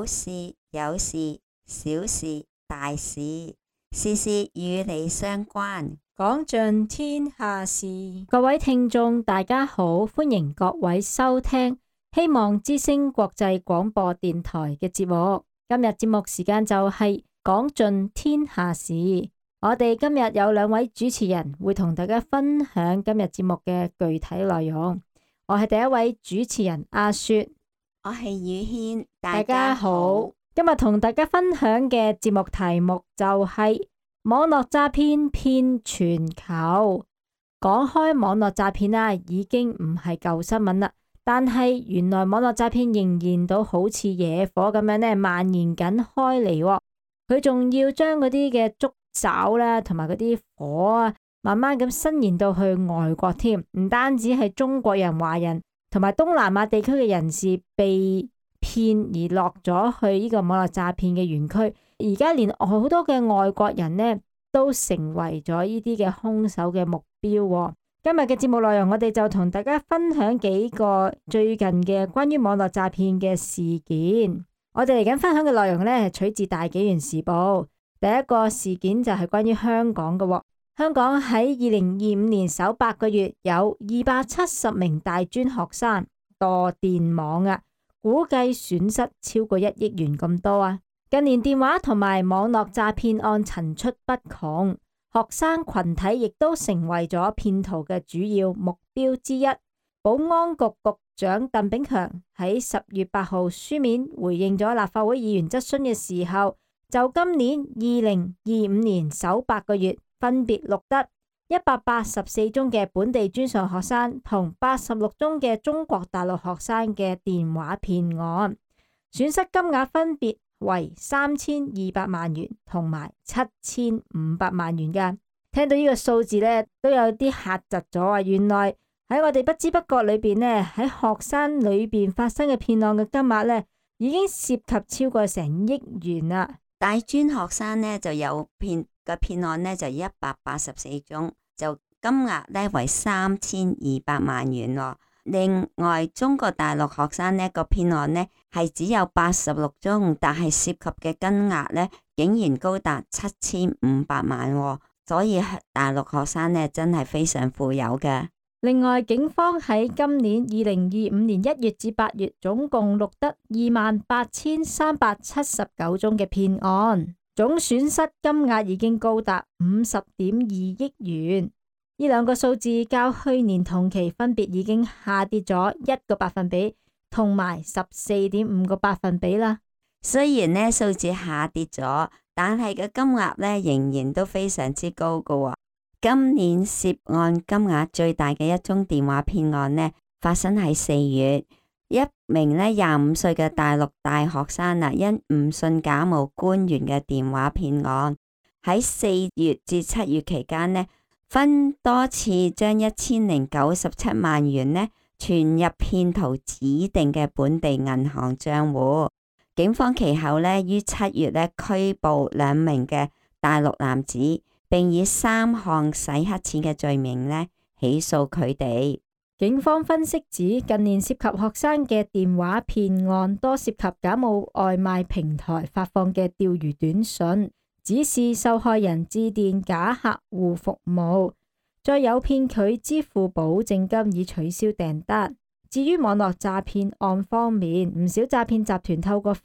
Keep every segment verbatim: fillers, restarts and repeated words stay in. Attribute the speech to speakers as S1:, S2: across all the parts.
S1: 有事有事，小事大事，事事與你相關，
S2: 講盡天下事。各位聽眾大家好，歡迎各位收聽希望之聲國際廣播電台嘅節目。今日節目時間就係講盡天下事。我哋今日有兩位主持人會同大家分享今日節目嘅具體內容。我係第一位主持人阿雪，
S1: 我係宇軒，
S2: 大家好。今日同大家分享嘅節目題目就係網絡詐騙騙全球。講開網絡詐騙啦，已經唔係舊新聞啦，但係原來網絡詐騙仍然都好似野火咁樣咧蔓延緊開嚟。佢仲要將嗰啲嘅觸爪啦，同埋嗰啲火啊，慢慢咁伸延到去外國添。唔單止係中國人、華人同埋東南亞地區嘅人士被騙而落咗去呢個網絡詐騙嘅園區，而家連好多嘅外國人呢都成為咗呢啲嘅兇手嘅目標。今日嘅節目內容，我哋就同大家分享幾個最近嘅關於網絡詐騙嘅事件。我哋嚟緊分享嘅內容呢，係取自大紀元時報。第一個事件就係關於香港嘅。香港喺二零二五年首八個月有二百七十名大專學生墮電網啊，估計損失超過一億元咁多啊。近年電話同埋網絡詐騙案層出不窮，學生群體亦都成為咗騙徒嘅主要目標之一。保安局局長鄧炳強喺十月八號書面回應咗立法會議員質詢嘅時候，就今年二零二五年首八個月分別錄得一百八十四宗嘅本地專上學生同八十六宗嘅中國大陸學生嘅電話騙案，損失金額分別為三千二百萬元同埋七千五百萬元㗎。聽到呢個數字呢，都有啲嚇窒咗啊！原來喺我哋不知不覺裏邊呢，喺學生裏邊發生嘅騙案嘅金額呢，已經涉及超過成億元啦。
S1: 大專學生呢就有騙嘅騙案呢就一百八十四宗，就金額呢為三千二百萬元咯。另外中國大陸學生呢個騙案呢係只有八十六宗，但係涉及嘅金額呢竟然高達七千五百萬喎，所以大陸學生呢真係非常富有嘅。
S2: 另外，警方喺今年二零二五年一月至八月，總共錄得二萬八千三百七十九宗嘅騙案，總損失金額已經高達五十點二億元。呢兩個數字較去年同期分別已經下跌咗一個百分比，同埋十四點五個百分比啦。
S1: 雖然呢數字下跌咗，但係個金額呢仍然都非常之高噶喎。今年涉案金額最大嘅一宗電話騙案呢，發生喺四月，一名呢廿五歲嘅大陸大學生啊，因誤信假冒官員嘅電話騙案，喺四月至七月期間呢，分多次將一千零九十七萬元呢存入騙徒指定嘅本地銀行賬戶。警方其後呢於七月呢拘捕兩名嘅大陸男子，並以三項洗黑錢嘅罪名呢起訴佢哋。
S2: 警方分析指，近年涉及學生嘅電話騙案多涉及假冒外賣平台發放嘅釣魚短信，指示受害人致電假客戶服務，再誘騙佢支付保證金以取消訂單。至於網絡詐騙案方面，唔少詐騙集團透過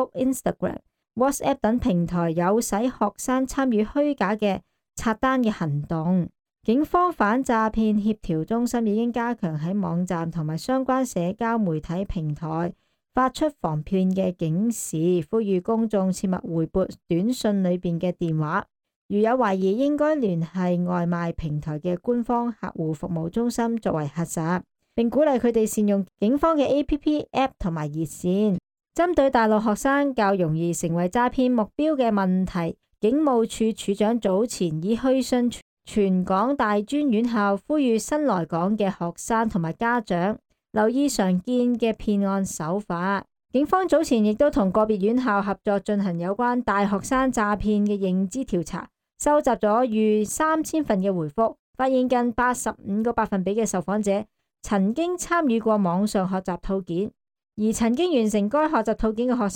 S2: Facebook、Instagram、WhatsApp 等平台誘使學生參與虛假嘅刷單嘅行動。警方反詐騙協調中心已經加強喺網站同埋相關社交媒體平台發出防騙嘅警示，呼籲公眾切勿回撥短信裏邊嘅電話。如有懷疑，應該聯繫外賣平台嘅官方客戶服務中心作為核實，並鼓勵佢哋善用警方嘅 A P P、App 同埋熱線。針對大陸學生較容易成為詐騙目標嘅問題，警務處處長早前已去信全港大專院校，呼籲新來港嘅學生同埋家長留意常見嘅騙案手法。警方早前亦都同個別院校合作進行有關大學生詐騙嘅認知調查，收集咗逾三千份嘅回覆，發現近八十五個百分比嘅受訪者曾經參與過網上學習套件，而曾經完成該學習套件嘅學生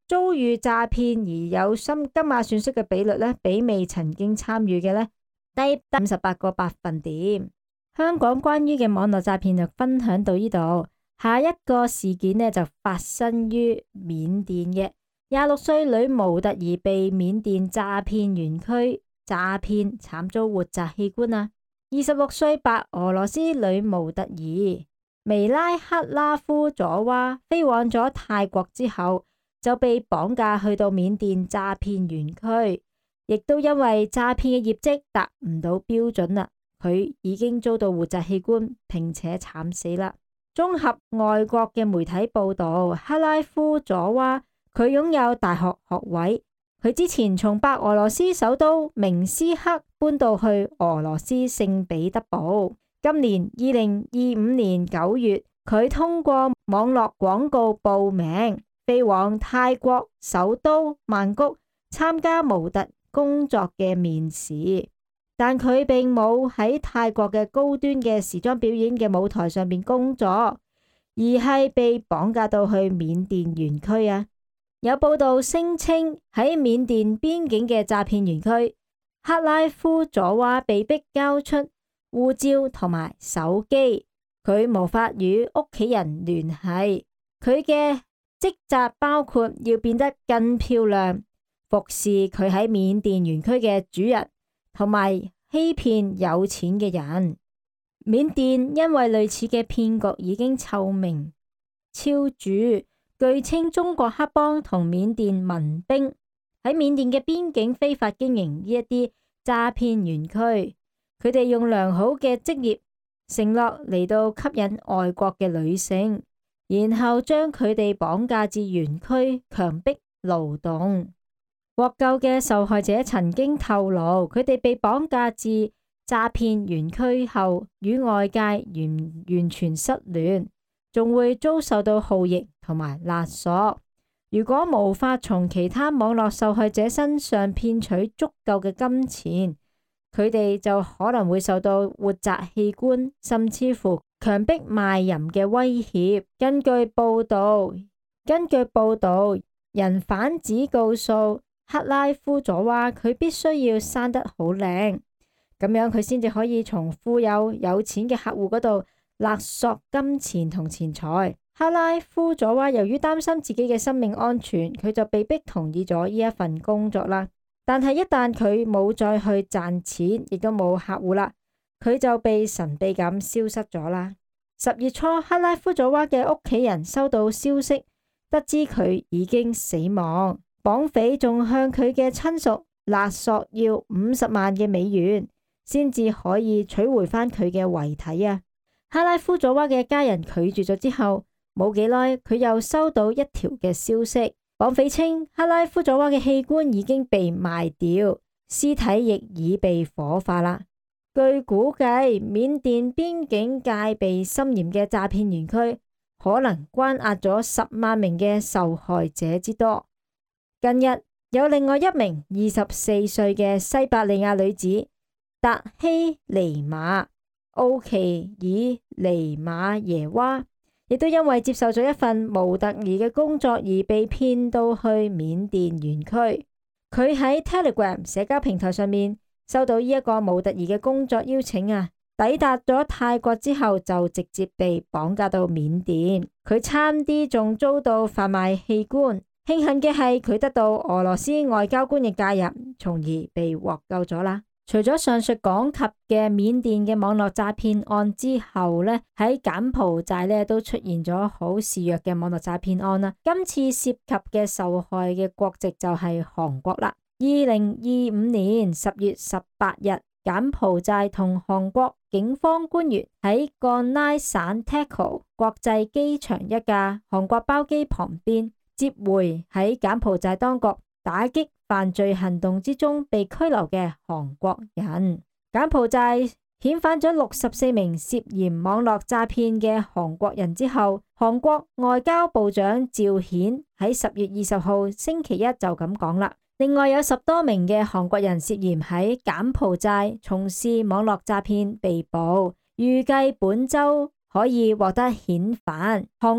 S2: 遭遇詐騙而有金金額損失嘅比率呢，比未曾經參與嘅呢低五十八個百分點。香港關於嘅網絡詐騙就分享到呢度，下一個事件呢就發生於緬甸嘅廿六歲女模特兒被緬甸詐騙園區詐騙，慘遭活摘器官啊！二十六歲白俄羅斯女模特兒薇拉克拉夫佐娃飛往咗泰國之後，就被綁架去到緬甸詐騙園區，亦都因為詐騙嘅業績達唔到標準啦，佢已經遭到活摘器官，並且慘死啦。綜合外國嘅媒體報道，克拉夫佐娃佢擁有大學學位。佢之前從白俄羅斯首都明斯克搬到去俄羅斯聖彼得堡。今年二零二五年九月，佢通過網絡廣告報名，飛往泰國首都曼谷參加模特工作嘅面試，但佢並冇喺泰國嘅高端嘅時裝表演嘅舞台上面工作，而係被綁架到去緬甸園區啊！有報道聲稱喺緬甸邊境嘅詐騙園區，克拉夫佐娃被逼交出護照同埋手機，佢無法與屋企人聯繫。佢嘅職責包括要變得更漂亮，服侍佢喺緬甸園區嘅主人，同埋欺騙有錢嘅人。緬甸因為類似嘅騙局已經臭名昭著。據稱，中國黑幫同緬甸民兵喺緬甸嘅邊境非法經營呢一啲詐騙園區，佢哋用良好嘅職業承諾嚟到吸引外國嘅女性，然後將佢哋綁架至園區強迫勞動。獲救嘅受害者曾經透露，佢哋被綁架至詐騙園區後，與外界完完全失聯，仲會遭受到酷刑同埋勒索。如果無法從其他網絡受害者身上騙取足夠嘅金錢，佢哋就可能會受到活摘器官，甚至乎強迫賣淫嘅威脅。根據報道，根據報道，人販子告訴克拉夫佐娃，佢必須要生得好靚，咁樣佢先至可以從富有有錢嘅客戶嗰度勒索金錢同錢財。克拉夫佐娃由於擔心自己嘅生命安全，佢就被迫同意咗呢一份工作啦。但係一旦佢冇再去賺錢，亦都冇客戶啦，佢就被神秘咁消失咗啦。十月初，克拉夫佐娃嘅屋企人收到消息，得知佢已經死亡。綁匪仲向佢嘅親屬勒索要五十萬嘅美元，先至可以取回翻佢嘅遺體啊！克拉夫佐娃嘅家人拒絕咗之後，冇幾耐，佢又收到一條嘅消息，綁匪稱克拉夫佐娃嘅器官已經被賣掉，屍體亦已被火化啦。據估計，緬甸邊境戒備森嚴嘅詐騙園區可能關押咗十萬名嘅受害者之多。近日有另外一名二十四歲嘅西伯利亞女子達希尼瑪奧奇爾尼瑪耶娃，亦都因為接受咗一份模特兒嘅工作而被騙到去緬甸園區。佢喺 Telegram 社交平台上面收到呢一個模特兒嘅工作邀請啊，抵達咗泰國之後就直接被綁架到緬甸，佢差啲仲遭到販賣器官。慶幸嘅係佢得到俄羅斯外交官嘅介入，從而被獲救咗啦。除咗上述講及嘅緬甸嘅網絡詐騙案之後呢，喺柬埔寨呢都出現咗好肆虐嘅網絡詐騙案啦。今次涉及嘅受害嘅國籍就係韓國啦。二零二五年十月十八日，柬埔寨同韓國警方官員喺江拉省 Techo 國際機場一架韓國包機旁邊接回喺柬埔寨當局打擊犯罪行動之中被拘留嘅韓國人。柬埔寨遣返咗六十四名涉嫌網絡詐騙嘅韓國人之後，韓國外交部長趙顯喺十月二十號星期一就咁講啦。另外有十多名嘅韓國人涉嫌喺柬埔寨從事網絡詐騙被捕，預計本周可以獲得遣返。韓國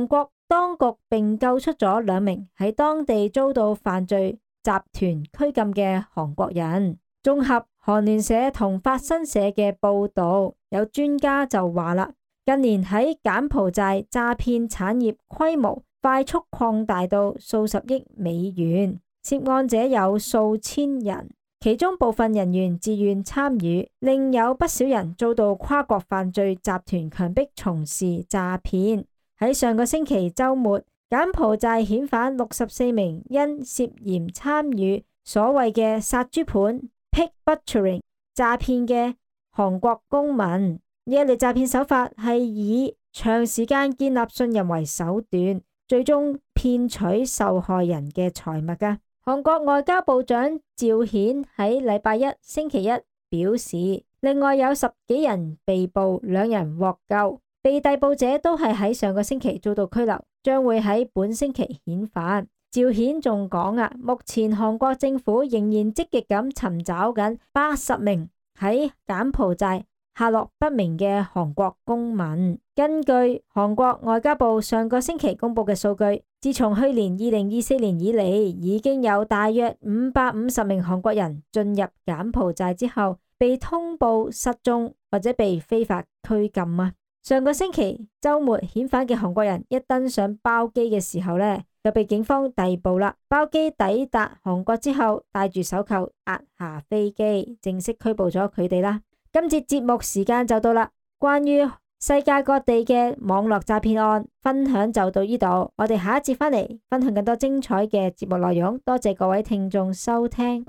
S2: 當局並救出咗兩名喺當地遭到犯罪集團拘禁嘅韓國人。綜合韓聯社同法新社嘅報導，有專家就話啦，近年喺柬埔寨詐騙產業規模快速擴大到數十億美元，涉案者有數千人，其中部分人員自願參與，另有不少人遭到跨國犯罪集團強迫從事詐騙。喺上個星期週末，柬埔寨遣返六十四名因涉嫌參與所謂嘅殺豬盤 pig butchering 詐騙嘅韓國公民。呢一類詐騙手法係以長時間建立信任為手段，最終騙取受害人嘅財物㗎。韓國外交部長趙顯喺禮拜一星期一表示，另外有十幾人被捕，兩人獲救。被逮捕者都係喺上個星期遭到拘留，將會喺本星期遣返。趙顯仲講啊，目前韓國政府仍然積極咁尋找緊八十名喺柬埔寨下落不明嘅韓國公民。根據韓國外交部上個星期公布嘅數據，自從去年二零二四年以嚟，已經有大約五百五十名韓國人進入柬埔寨之後，被通報失蹤或者被非法拘禁啊。上個星期週末遣返嘅韓國人一登上包機嘅時候呢，就被警方逮捕啦。包機抵達韓國之後，戴住手銬押下飛機，正式拘捕咗佢哋啦。今節節目時間就到啦，關於世界各地嘅網絡詐騙案分享就到呢度，我哋下一節返嚟分享更多精彩嘅節目內容。多謝各位聽眾收聽。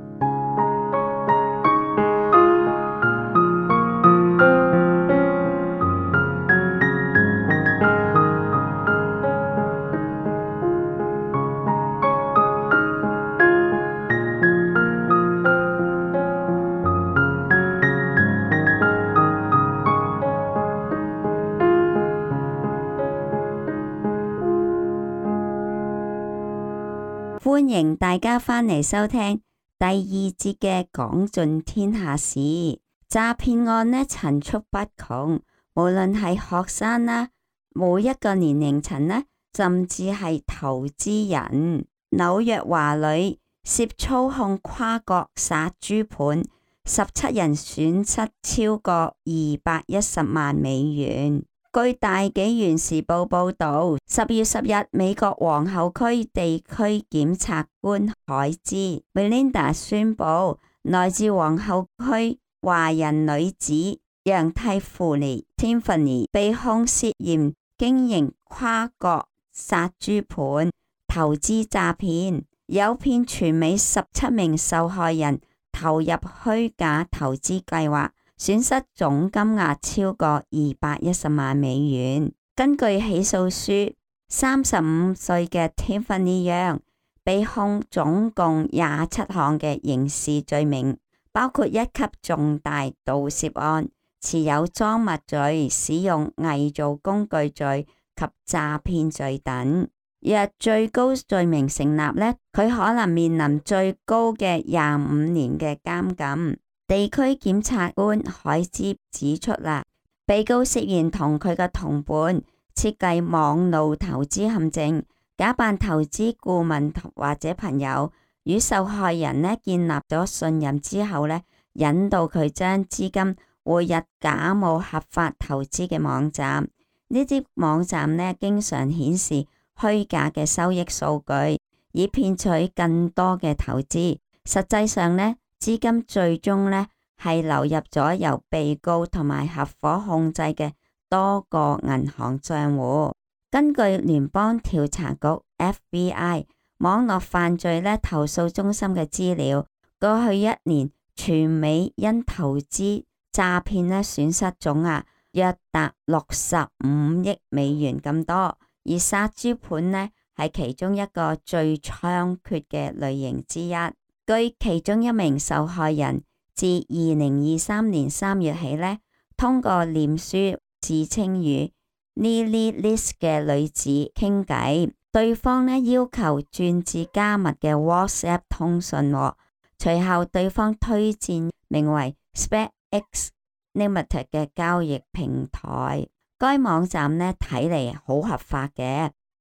S1: 歡迎大家返嚟收聽第二節嘅講盡天下事。詐騙案呢層出不窮，無論係學生啦，每一個年齡層呢，甚至係投資人。紐約華女涉操控跨國殺豬盤，十七人損失超過二百一十萬美元。據大紀元時報報道，十月十日，美國皇后區地區檢察官海茲 Melinda 宣布，來自皇后區華人女子楊蒂芙妮 Tiffany 被控涉嫌經營跨國殺豬盤、投資詐騙，誘騙全美十七名受害人投入虛假投資計劃，損失總金額超過二百一十萬美元。根據起訴書，三十五歲嘅 Tiffany Yang 被控總共廿七項嘅刑事罪名，包括一級重大盜竊案、持有贓物罪、使用偽造工具罪及詐騙罪等。若最高罪名成立呢，佢可能面臨最高嘅廿五年嘅監禁。地區檢察官海茲指出啦，被告涉嫌同佢嘅同伴設計網路投資陷阱，假扮投資顧問或者朋友，與受害人呢建立咗信任之後呢，引導佢將資金匯入假冒合法投資嘅網站。呢啲網站呢經常顯示虛假嘅收益數據，以騙取更多嘅投資。實際上呢，資金最終呢係流入咗由被告同埋合夥控制嘅多個銀行賬戶。根據聯邦調查局 F B I 網絡犯罪呢投訴中心嘅資料，過去一年全美因投資詐騙呢損失總額約達六十五億美元咁多，而殺豬盤呢係其中一個最猖獗嘅類型之一。據其中一名受害人自二零二三年三月起呢，通過臉書自稱與 Lily List 嘅女子傾偈，對方呢要求轉至加密嘅 WhatsApp 通訊，隨後對方推薦名為 SpaceX Limited 嘅交易平台。該網站呢睇嚟好合法嘅，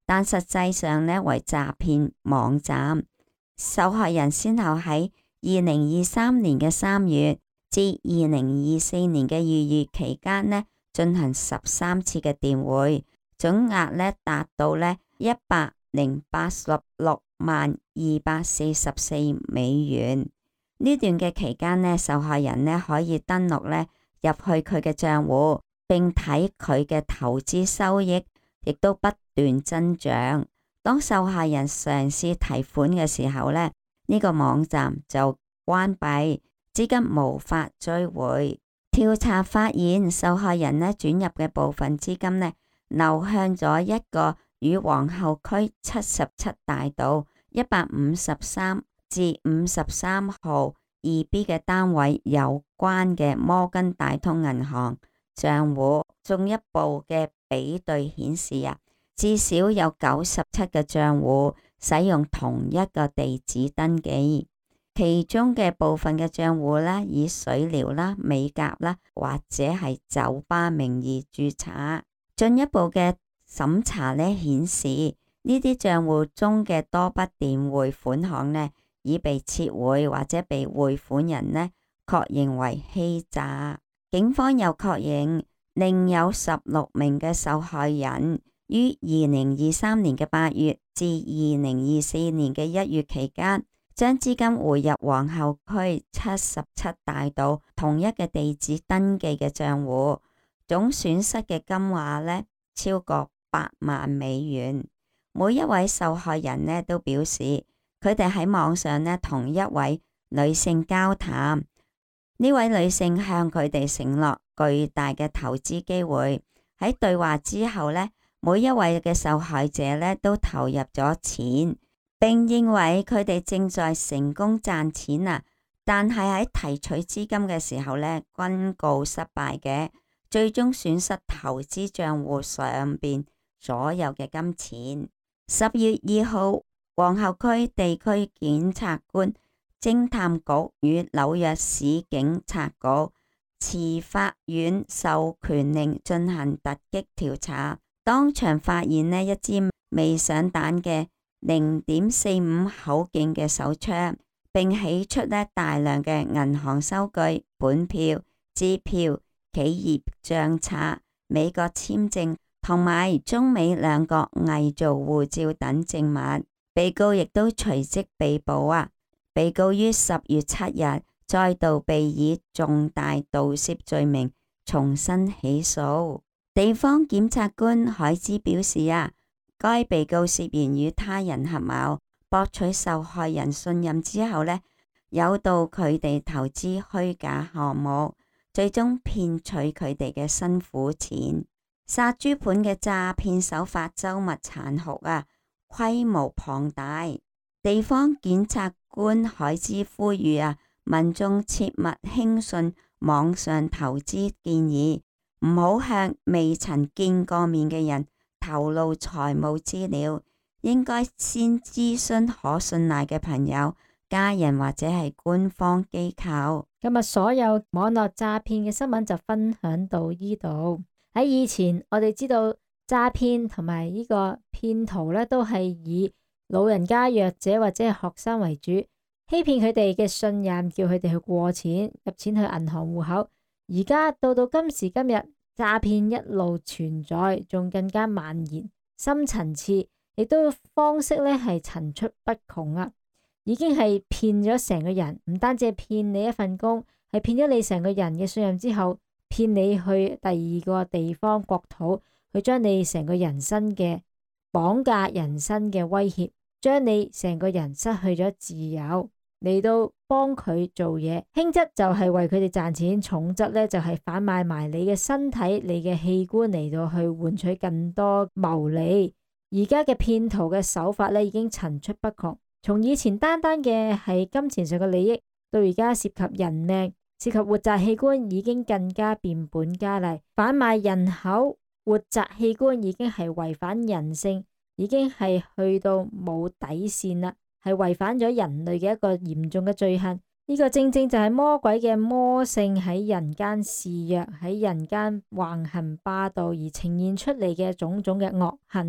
S1: 但實際上呢為詐騙網站。受害人先後喺二零二三年嘅三月至二零二四年嘅二月期間呢進行十三次嘅電匯，總額呢達到呢一百零八十六萬二百四十四美元。呢段嘅期間呢，受害人呢可以登錄呢入去佢嘅賬戶，並睇佢嘅投資收益，亦都不斷增長。當受害人嘗試提款嘅時候呢，呢個網站就關閉，資金無法追回。調查發現，受害人呢轉入嘅部分資金呢流向咗一個與皇后區七十七大道一百五十三至五十三號二 B 嘅單位有關嘅摩根大通銀行賬戶。進一步嘅比對顯示啊，至少有九十七個賬戶使用同一個地址登記，其中嘅部分嘅賬戶呢以水療啦、美甲啦或者係酒吧名義註冊。進一步嘅審查呢顯示，呢啲賬戶中嘅多筆電匯款項呢已被撤回或者被匯款人呢確認為欺詐。警方又確認另有十六名嘅受害人於二零二三年嘅八月至二零二四年嘅一月期間，將資金匯入皇后區七十七大道同一個地址登記嘅賬戶，總損失嘅金額呢超過八萬美元。每一位受害人呢都表示，佢哋喺網上呢同一位女性交談，呢位女性向佢哋承諾巨大嘅投資機會。喺對話之後呢，每一位嘅受害者呢都投入咗錢，並認為佢哋正在成功賺錢啊！但係喺提取資金嘅時候呢，均告失敗嘅，最終損失投資賬戶上邊所有嘅金錢。十月二號，皇后區地區檢察官偵探局與紐約市警察局持法院授權令進行突擊調查，當場發現呢一支未上彈嘅零點四五口徑嘅手槍，並起出呢大量嘅銀行收據、本票、支票、企業賬冊、美國簽證同埋中美兩國偽造護照等證物。被告亦都隨即被捕啊！被告於十月七日再度被以重大盜竊罪名重新起訴。地方檢察官海茲表示啊，該被告涉嫌與他人合謀，博取受害人信任之後呢，誘導佢哋投資虛假項目，最終騙取佢哋嘅辛苦錢。殺豬盤嘅詐騙手法周密殘酷啊，規模龐大。地方檢察官海茲呼籲啊，民眾切勿輕信網上投資建議，唔好向未曾見過面嘅人透露財務資料，應該先諮詢可信賴嘅朋友、家人或者係官方機構。
S2: 今日所有網絡詐騙嘅新聞就分享到呢度。喺以前，我哋知道詐騙同埋呢個騙徒咧，都係以老人家、弱者或者係學生為主，欺騙佢哋嘅信任，叫佢哋去過錢、入錢去銀行戶口。而家到到今時今日，詐騙一路存在，仲更加蔓延、深層次，亦都方式咧係層出不窮啊！已經係騙咗成個人，唔單止係騙你一份工，係騙咗你成個人嘅信任之後，騙你去第二個地方國土，去將你成個人生嘅綁架、人生嘅威脅，將你成個人失去咗自由，嚟到幫佢做嘢。輕則就係為佢哋賺錢，重則咧就係販賣埋你嘅身體、你嘅器官嚟到去換取更多牟利。而家嘅騙徒嘅手法咧已經層出不窮，從以前單單嘅係金錢上嘅利益，到而家涉及人命、涉及活摘器官，已經更加變本加厲。販賣人口、活摘器官已經係違反人性，已經係去到冇底線啦，係違反咗人類嘅一個嚴重嘅罪行。呢個正正就係魔鬼嘅魔性喺人間肆虐，喺人間橫行霸道而呈現出嚟嘅種種嘅惡行啊！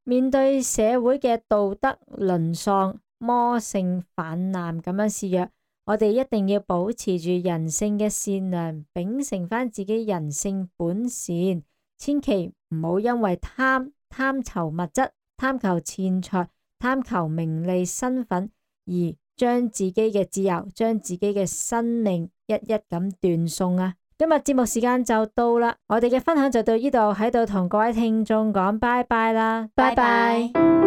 S2: 面對社會嘅道德淪喪、魔性泛濫咁樣肆虐，我哋一定要保持住人性嘅善良，秉承翻自己人性本善，千祈唔好因為貪貪求物質、貪求錢財、貪求名利身份而將自己嘅自由、將自己嘅生命一一咁斷送啊！今日節目時間就到啦，我哋嘅分享就到呢度，喺度同各位聽眾講拜拜啦，拜拜。